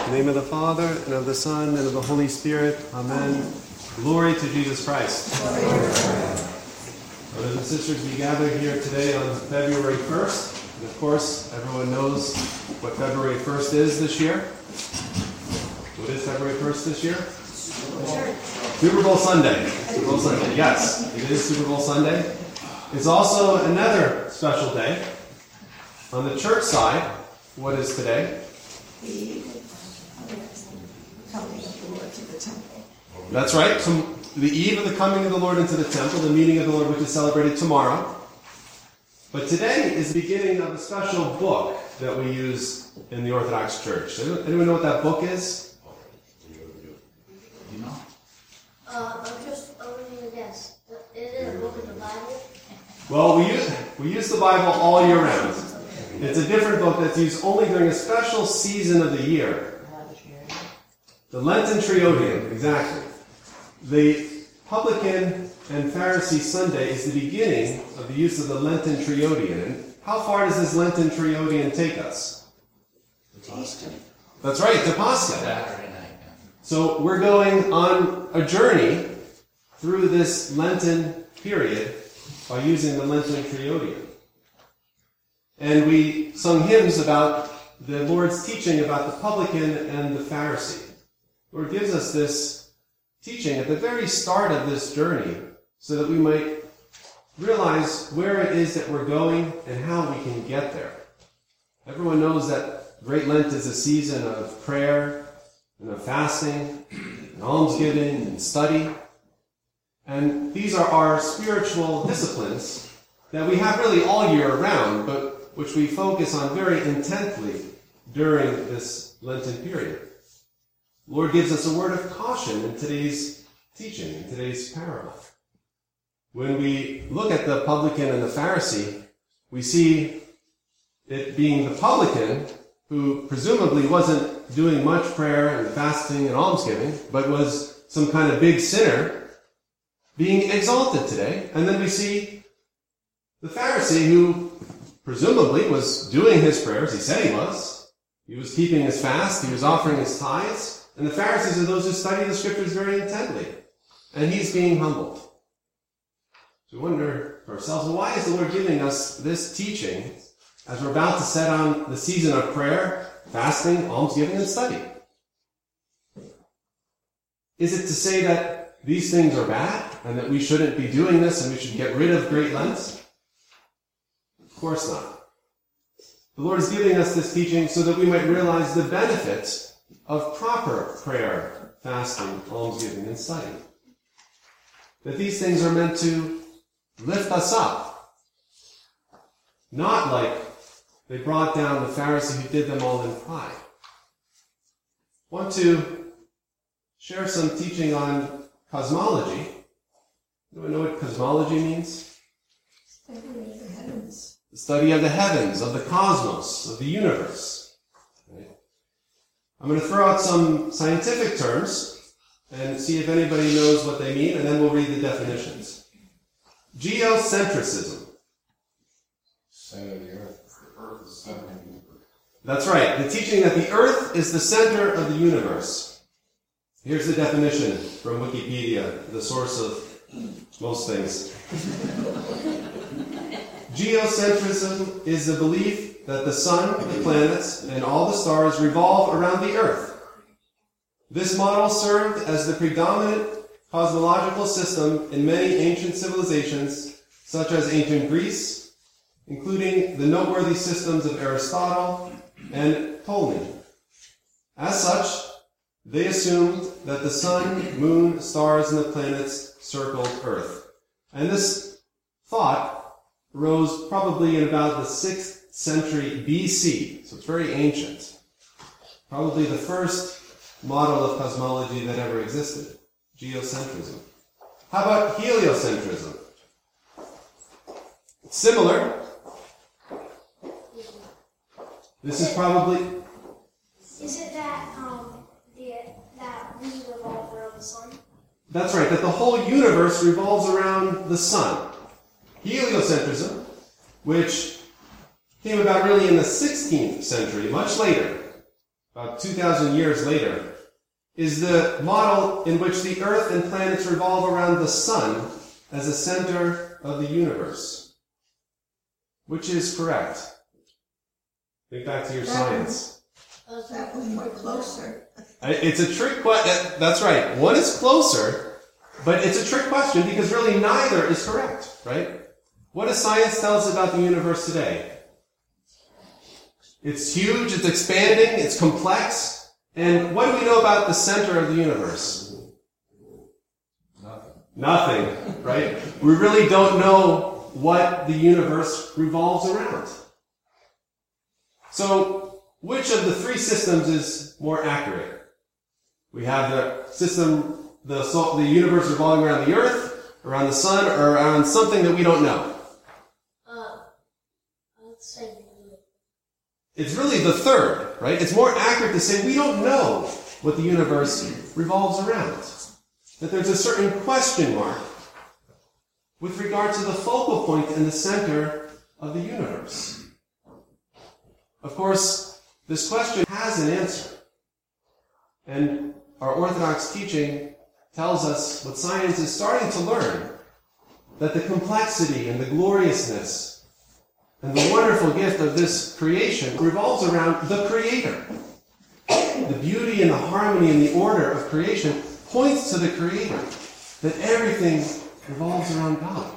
In the name of the Father, and of the Son, and of the Holy Spirit. Amen. Glory to Jesus Christ. Brothers and sisters, we gather here today on February 1st. And of course, everyone knows what February 1st is this year. What is February 1st this year? Super Bowl Sunday. Super Bowl Sunday, yes. It is Super Bowl Sunday. It's also another special day. On the church side, what is today? The coming of the Lord to the temple. That's right. The eve of the coming of the Lord into the temple, the meeting of the Lord, which is celebrated tomorrow. But today is the beginning of a special book that we use in the Orthodox Church. Anyone know what that book is? You know? I'm going to guess. Is it a book of the Bible? Well, we use the Bible all year round. It's a different book that's used only during a special season of the year. The Lenten Triodion, exactly. The Publican and Pharisee Sunday is the beginning of the use of the Lenten Triodion. And how far does this Lenten Triodion take us? Easter. That's right, to Pascha. Saturday night. So we're going on a journey through this Lenten period by using the Lenten Triodion. And we sung hymns about the Lord's teaching about the publican and the Pharisee. The Lord gives us this teaching at the very start of this journey so that we might realize where it is that we're going and how we can get there. Everyone knows that Great Lent is a season of prayer and of fasting and almsgiving and study. And these are our spiritual disciplines that we have really all year round, but which we focus on very intently during this Lenten period. The Lord gives us a word of caution in today's teaching, in today's parable. When we look at the publican and the Pharisee, we see it being the publican who presumably wasn't doing much prayer and fasting and almsgiving, but was some kind of big sinner, being exalted today. And then we see the Pharisee who presumably was doing his prayers. He said he was. He was keeping his fast. He was offering his tithes. And the Pharisees are those who study the Scriptures very intently. And he's being humbled. So we wonder for ourselves, well, why is the Lord giving us this teaching as we're about to set on the season of prayer, fasting, almsgiving, and study? Is it to say that these things are bad and that we shouldn't be doing this and we should get rid of Great Lent? Of course not. The Lord is giving us this teaching so that we might realize the benefits of proper prayer, fasting, almsgiving, and study. That these things are meant to lift us up. Not like they brought down the Pharisee who did them all in pride. I want to share some teaching on cosmology. Do we know what cosmology means? Study of the heavens. The study of the heavens, of the cosmos, of the universe. Right? I'm going to throw out some scientific terms and see if anybody knows what they mean, and then we'll read the definitions. Geocentrism. Center of the earth. The earth is the center of the universe. That's right. The teaching that the earth is the center of the universe. Here's the definition from Wikipedia, the source of most things. Geocentrism is the belief that the sun, the planets, and all the stars revolve around the earth. This model served as the predominant cosmological system in many ancient civilizations, such as ancient Greece, including the noteworthy systems of Aristotle and Ptolemy. As such, they assumed that the sun, moon, stars, and the planets circled Earth. And this thought rose probably in about the 6th century BC, so it's very ancient. Probably the first model of cosmology that ever existed, geocentrism. How about heliocentrism? Similar. This is probably... Is it that we revolve around the sun? That's right, that the whole universe revolves around the sun. Heliocentrism, which came about really in the 16th century, much later, about 2,000 years later, is the model in which the Earth and planets revolve around the Sun as the center of the universe. Which is correct? Think back to your science. That was more closer. It's a trick question. That's right. One is closer, but it's a trick question because really neither is correct, right? What does science tell us about the universe today? It's huge, it's expanding, it's complex. And what do we know about the center of the universe? Nothing, right? We really don't know what the universe revolves around. So, which of the three systems is more accurate? We have the system, the universe revolving around the Earth, around the Sun, or around something that we don't know. I'd say It's really the third, right? It's more accurate to say we don't know what the universe revolves around. That there's a certain question mark with regard to the focal point and the center of the universe. Of course, this question has an answer. And our Orthodox teaching tells us what science is starting to learn, that the complexity and the gloriousness and the wonderful gift of this creation revolves around the Creator. The beauty and the harmony and the order of creation points to the Creator, that everything revolves around God.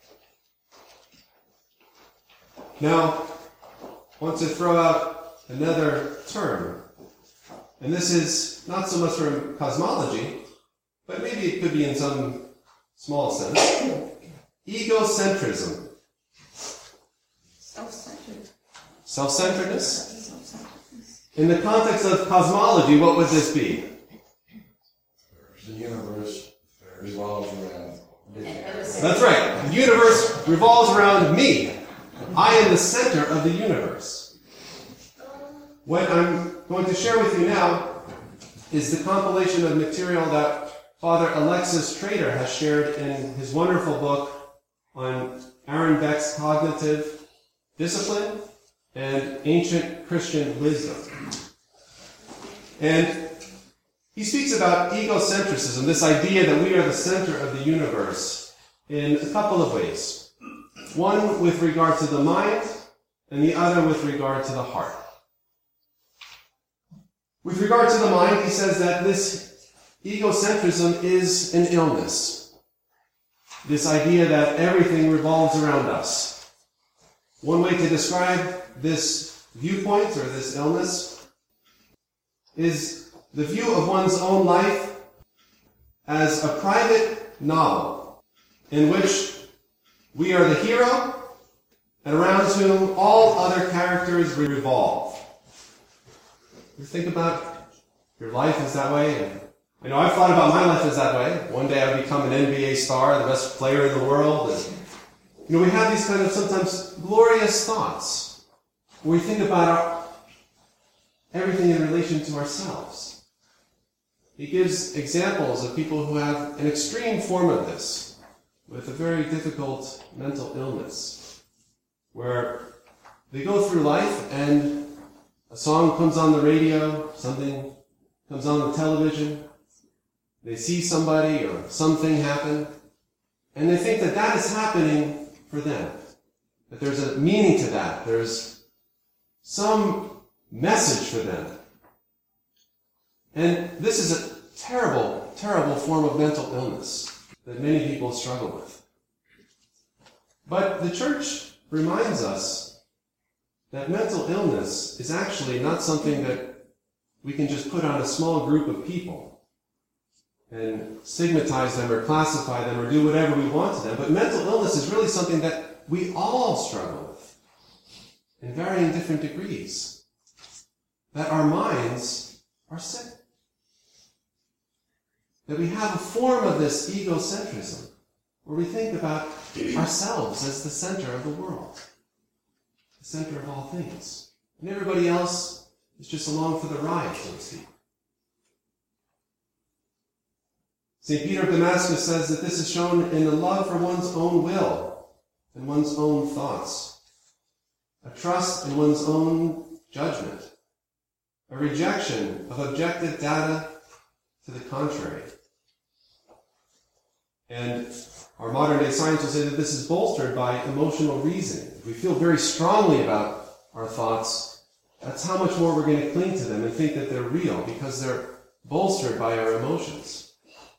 Now, I want to throw out another term, and this is not so much from cosmology, but maybe it could be in some small sense. Egocentrism. Self-centered. Self-centeredness? Self-centeredness. In the context of cosmology, what would this be? The universe revolves around me. That's right. The universe revolves around me. I am the center of the universe. What I'm going to share with you now is the compilation of material that Father Alexis Trader has shared in his wonderful book on Aaron Beck's cognitive discipline and ancient Christian wisdom. And he speaks about egocentrism, this idea that we are the center of the universe, in a couple of ways. One with regard to the mind, and the other with regard to the heart. With regard to the mind, he says that this egocentrism is an illness. This idea that everything revolves around us. One way to describe this viewpoint or this illness is the view of one's own life as a private novel in which we are the hero and around whom all other characters revolve. You think about your life is that way, and I know I've thought about my life as that way. One day I'll become an NBA star, the best player in the world. And, we have these kind of sometimes glorious thoughts where we think about everything in relation to ourselves. He gives examples of people who have an extreme form of this, with a very difficult mental illness, where they go through life and a song comes on the radio, something comes on the television, they see somebody or something happen, and they think that that is happening for them. That there's a meaning to that. There's some message for them. And this is a terrible, terrible form of mental illness that many people struggle with. But the church reminds us that mental illness is actually not something that we can just put on a small group of people and stigmatize them or classify them or do whatever we want to them. But mental illness is really something that we all struggle with in varying different degrees. That our minds are sick. That we have a form of this egocentrism where we think about ourselves as the center of the world, the center of all things. And everybody else is just along for the ride, so to speak. St. Peter of Damascus says that this is shown in the love for one's own will and one's own thoughts, a trust in one's own judgment, a rejection of objective data to the contrary. And our modern day science will say that this is bolstered by emotional reasoning. If we feel very strongly about our thoughts, that's how much more we're going to cling to them and think that they're real, because they're bolstered by our emotions.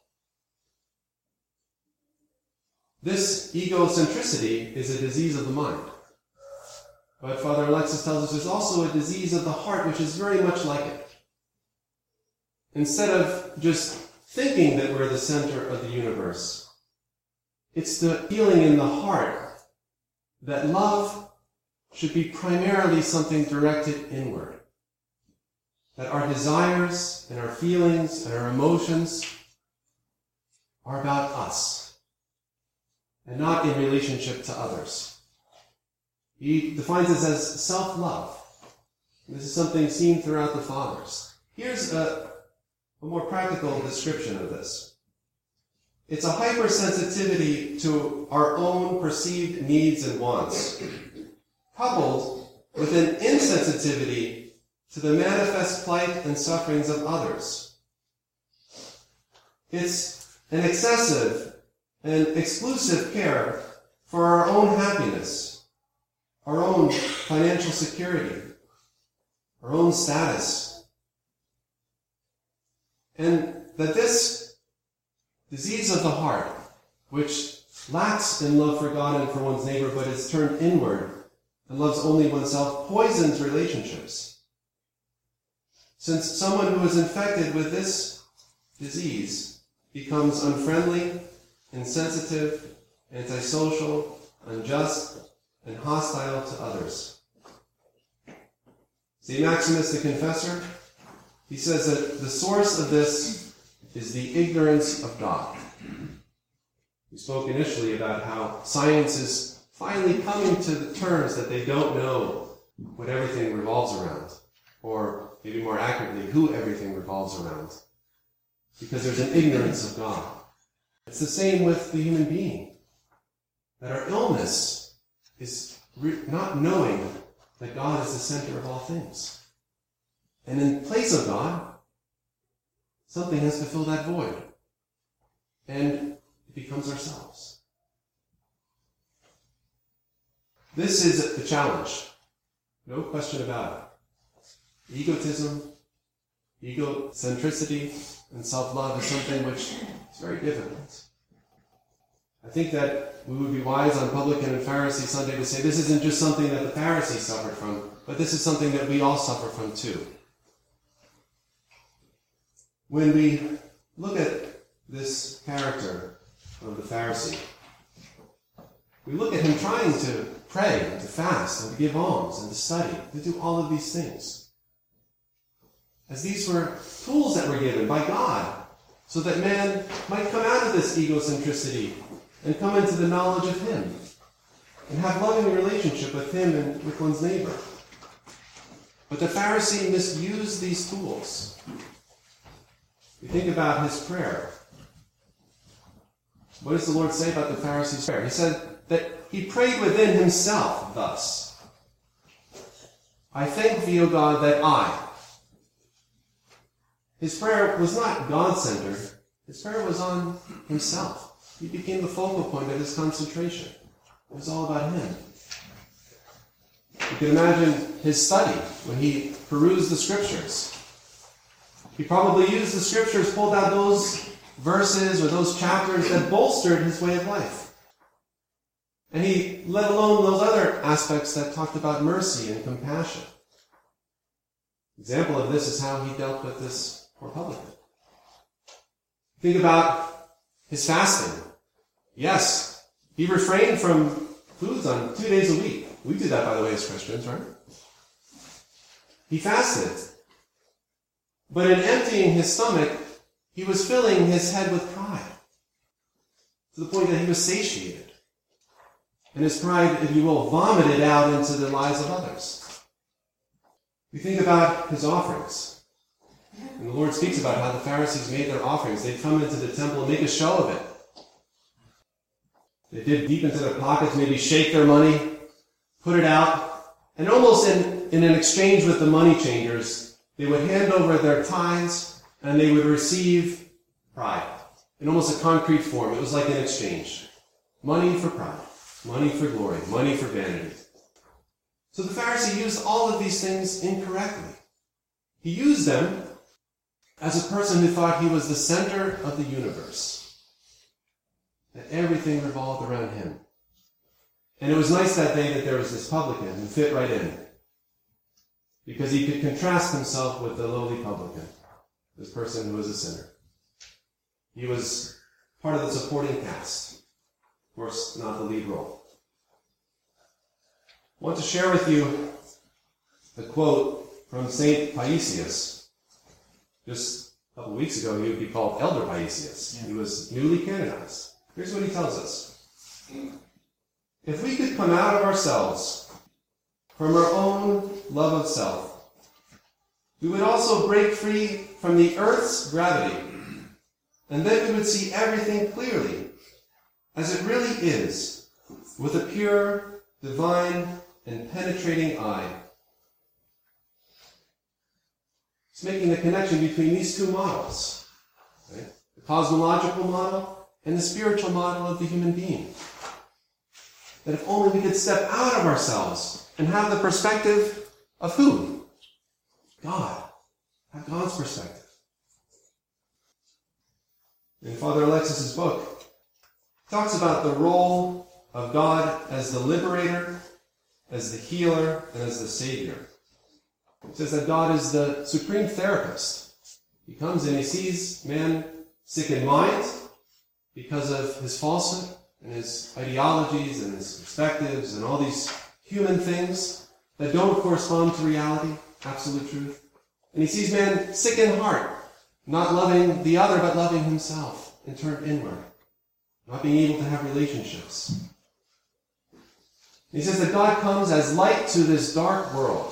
This egocentricity is a disease of the mind. But Father Alexis tells us there's also a disease of the heart which is very much like it. Instead of just thinking that we're the center of the universe, it's the feeling in the heart that love should be primarily something directed inward. That our desires and our feelings and our emotions are about us and not in relationship to others. He defines this as self-love. This is something seen throughout the Fathers. Here's a more practical description of this. It's a hypersensitivity to our own perceived needs and wants, coupled with an insensitivity to the manifest plight and sufferings of others. It's an excessive and exclusive care for our own happiness, our own financial security, our own status. And that this disease of the heart, which lacks in love for God and for one's neighbor, but is turned inward and loves only oneself, poisons relationships. Since someone who is infected with this disease becomes unfriendly, insensitive, antisocial, unjust, and hostile to others. St. Maximus the Confessor, he says that the source of this is the ignorance of God. We spoke initially about how science is finally coming to the terms that they don't know what everything revolves around, or maybe more accurately, who everything revolves around, because there's an ignorance of God. It's the same with the human being, that our illness is not knowing that God is the center of all things. And in place of God, something has to fill that void. And it becomes ourselves. This is a challenge. No question about it. Egotism, egocentricity, and self-love is something which is very difficult. I think that we would be wise on Publican and Pharisee Sunday to say this isn't just something that the Pharisees suffered from, but this is something that we all suffer from too. When we look at this character of the Pharisee, we look at him trying to pray and to fast and to give alms and to study, to do all of these things, as these were tools that were given by God so that man might come out of this egocentricity and come into the knowledge of Him and have loving relationship with Him and with one's neighbor. But the Pharisee misused these tools. We think about his prayer. What does the Lord say about the Pharisee's prayer? He said that he prayed within himself thus: I thank thee, O God, that I. His prayer was not God-centered. His prayer was on himself. He became the focal point of his concentration. It was all about him. You can imagine his study when he perused the Scriptures. He probably used the Scriptures, pulled out those verses or those chapters that bolstered his way of life. And he, let alone those other aspects that talked about mercy and compassion. An example of this is how he dealt with this poor publican. Think about his fasting. Yes, he refrained from foods on 2 days a week. We do that, by the way, as Christians, right? He fasted. But in emptying his stomach, he was filling his head with pride, to the point that he was satiated. And his pride, if you will, vomited out into the lives of others. We think about his offerings. And the Lord speaks about how the Pharisees made their offerings. They'd come into the temple and make a show of it. They did deep into their pockets, maybe shake their money, put it out, and almost in an exchange with the money changers, They would hand over their tithes, and they would receive pride in almost a concrete form. It was like an exchange. Money for pride, money for glory, money for vanity. So the Pharisee used all of these things incorrectly. He used them as a person who thought he was the center of the universe, that everything revolved around him. And it was nice that day that there was this publican who fit right in, because he could contrast himself with the lowly publican, this person who was a sinner. He was part of the supporting cast, of course, not the lead role. I want to share with you a quote from St. Paisius. Just a couple weeks ago, he would be called Elder Paisius. He was newly canonized. Here's what he tells us. If we could come out of ourselves, from our own love of self, we would also break free from the earth's gravity, and then we would see everything clearly, as it really is, with a pure, divine, and penetrating eye. It's making the connection between these two models, right? The cosmological model and the spiritual model of the human being. That if only we could step out of ourselves and have the perspective of who? God. Have God's perspective. In Father Alexis' book, he talks about the role of God as the liberator, as the healer, and as the savior. He says that God is the supreme therapist. He comes and he sees man sick in mind because of his falsehood and his ideologies and his perspectives and all these human things that don't correspond to reality, absolute truth. And he sees man sick in heart, not loving the other but loving himself and turned inward, not being able to have relationships. He says that God comes as light to this dark world.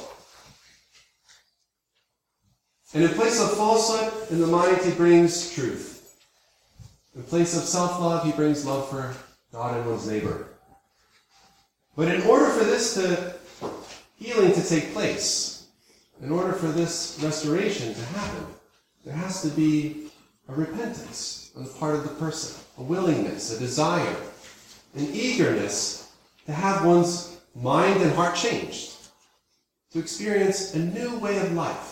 And in place of falsehood in the mind, he brings truth. In place of self-love, he brings love for God and one's neighbor. But in order for this healing to take place, in order for this restoration to happen, there has to be a repentance on the part of the person, a willingness, a desire, an eagerness to have one's mind and heart changed, to experience a new way of life.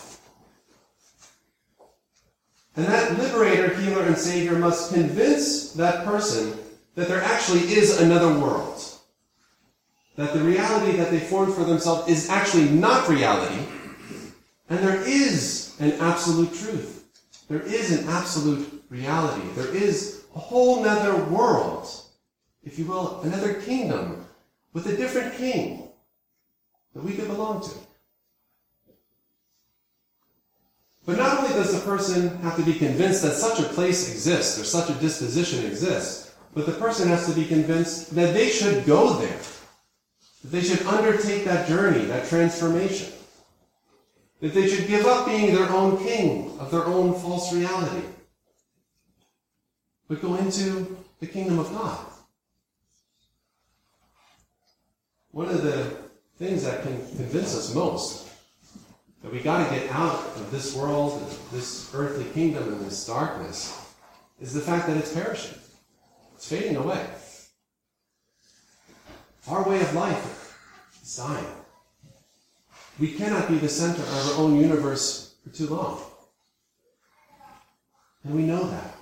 And that liberator, healer, and savior must convince that person that there actually is another world. That the reality that they formed for themselves is actually not reality. And there is an absolute truth. There is an absolute reality. There is a whole nother world, if you will, another kingdom with a different king that we could belong to. But not only does the person have to be convinced that such a place exists, or such a disposition exists, but the person has to be convinced that they should go there, that they should undertake that journey, that transformation, that they should give up being their own king of their own false reality, but go into the kingdom of God. One of the things that can convince us most that we got to get out of this world, this earthly kingdom, and this darkness, is the fact that it's perishing. It's fading away. Our way of life is dying. We cannot be the center of our own universe for too long. And we know that.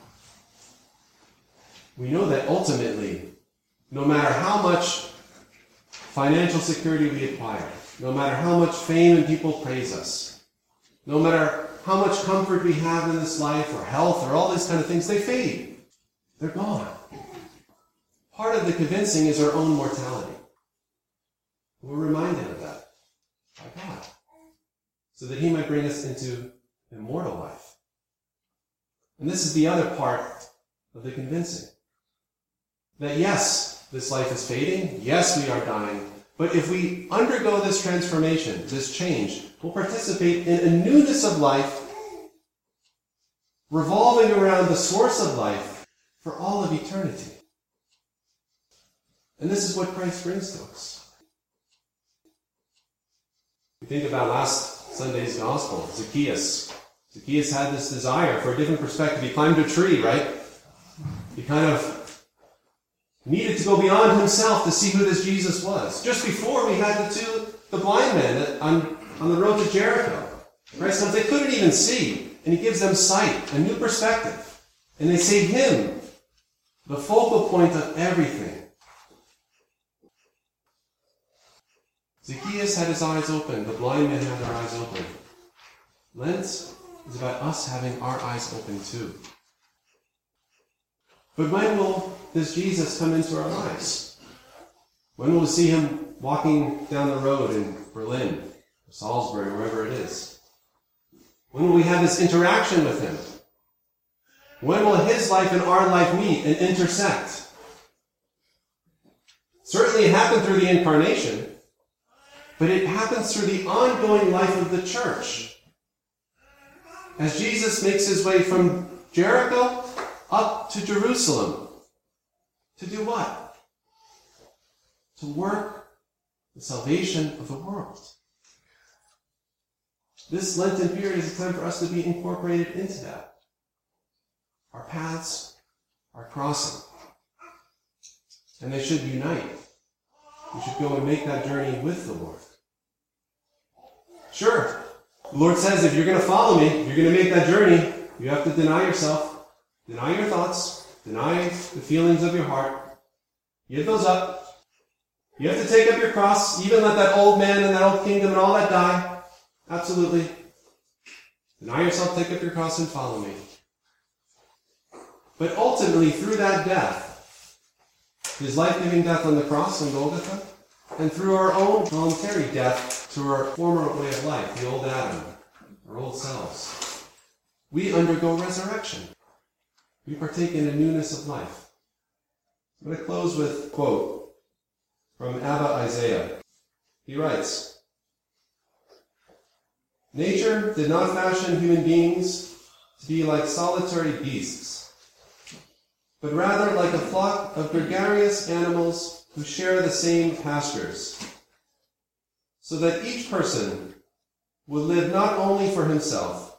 We know that ultimately, no matter how much financial security we acquire, no matter how much fame and people praise us, no matter how much comfort we have in this life or health or all these kind of things, they fade. They're gone. Part of the convincing is our own mortality. We're reminded of that by God, so that he might bring us into immortal life. And this is the other part of the convincing. That yes, this life is fading, yes, we are dying, but if we undergo this transformation, this change, we'll participate in a newness of life, revolving around the source of life for all of eternity. And this is what Christ brings to us. We think about last Sunday's gospel, Zacchaeus. Zacchaeus had this desire for a different perspective. He climbed a tree, right? He kind of needed to go beyond himself to see who this Jesus was. Just before we had the blind men on the road to Jericho. Christ comes, they couldn't even see, and he gives them sight, a new perspective. And they see him, the focal point of everything. Zacchaeus had his eyes open. The blind men had their eyes open. Lent is about us having our eyes open too. But when will this Jesus come into our lives? When will we see him walking down the road in Berlin, or Salzburg, or wherever it is? When will we have this interaction with him? When will his life and our life meet and intersect? Certainly it happened through the incarnation, but it happens through the ongoing life of the church. As Jesus makes his way from Jericho up to Jerusalem. To do what? To work the salvation of the world. This Lenten period is a time for us to be incorporated into that. Our paths are crossing. And they should unite. We should go and make that journey with the Lord. Sure, the Lord says if you're going to follow me, if you're going to make that journey, you have to deny yourself, deny your thoughts, deny the feelings of your heart. Give those up. You have to take up your cross, even let that old man and that old kingdom and all that die. Absolutely. Deny yourself, take up your cross, and follow me. But ultimately, through that death, his life-giving death on the cross in Golgotha, and through our own voluntary death to our former way of life, the old Adam, our old selves, we undergo resurrection. We partake in a newness of life. I'm going to close with a quote from Abba Isaiah. He writes, "Nature did not fashion human beings to be like solitary beasts, but rather like a flock of gregarious animals who share the same pastures, so that each person would live not only for himself,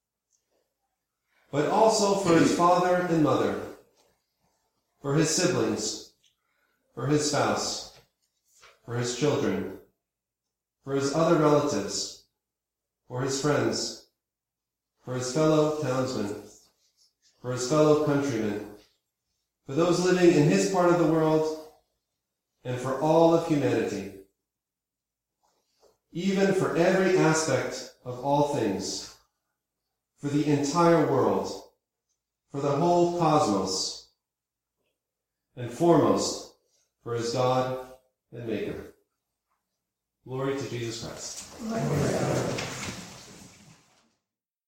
but also for his father and mother, for his siblings, for his spouse, for his children, for his other relatives, for his friends, for his fellow townsmen, for his fellow countrymen, for those living in his part of the world, and for all of humanity, even for every aspect of all things, for the entire world, for the whole cosmos, and foremost for his God and Maker." Glory to Jesus Christ. Lord.